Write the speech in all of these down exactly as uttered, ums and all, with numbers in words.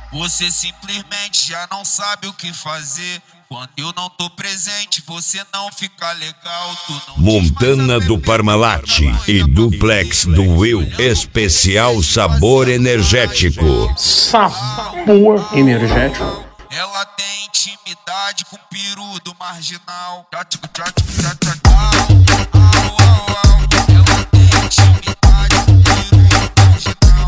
Você simplesmente já não sabe o que fazer. Quando eu não tô presente, você não fica legal. Tu não Montana do Parmalat e Duplex do Will. Especial sabor energético. Sabor energético. Ela tem intimidade com o peru do marginal. Ela tem intimidade com o peru do marginal.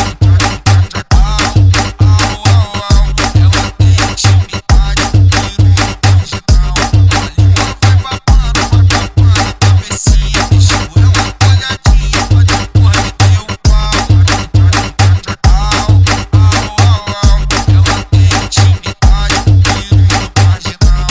Ela tem intimidade com o peru do marginal. A língua vai babando, vai babando a cabecinha. Deixou ela molhadinha pra depois meter o pau. Ela tem intimidade com o peru do marginal.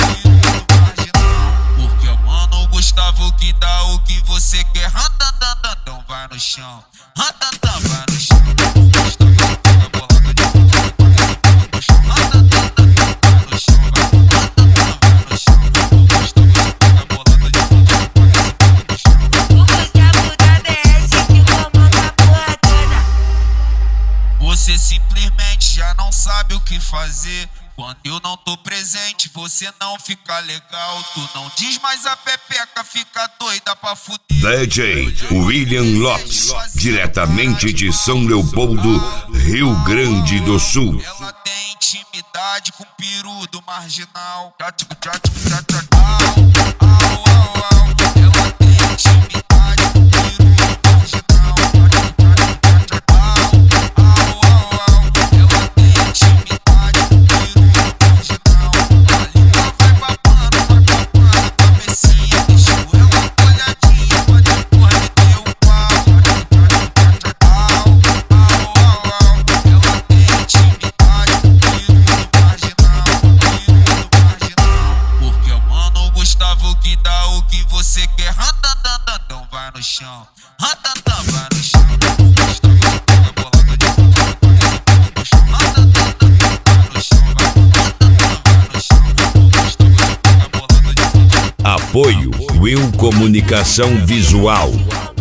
Porque o mano Gustavo que dá o que você quer. Então vai no chão, vai no chão. O Gustavo pega a bolada de fundo, no chão, vai no chão, vai no chão. O Gustavo pega a bolada de fundo, no chão. O Gustavo da B S que comanda a porra toda. Você simplesmente já não sabe o que fazer. Quando eu não tô presente, você não fica legal. Tu não diz mais a pepeca, fica doida pra fuder. D J William Lopes, diretamente de São Leopoldo, Rio Grande do Sul. Ela tem intimidade com o peru do marginal. Ela tem intimidade com o peru do marginal. Ela tem intimidade com o peru do marginal. A língua vai babando, vai babando a cabecinha. Deixou ela molhadinha pra depois meter o pau. Ela tem intimidade com o peru do marginal. Porque o mano Gustavo que dá o que você quer. Então vai no chão, vai no chão. O Gustavo pega a bolada de fundo, no chão, vai no chão, vai no chão. O Gustavo pega a bolada de fundo. Apoio Will Comunicação Visual.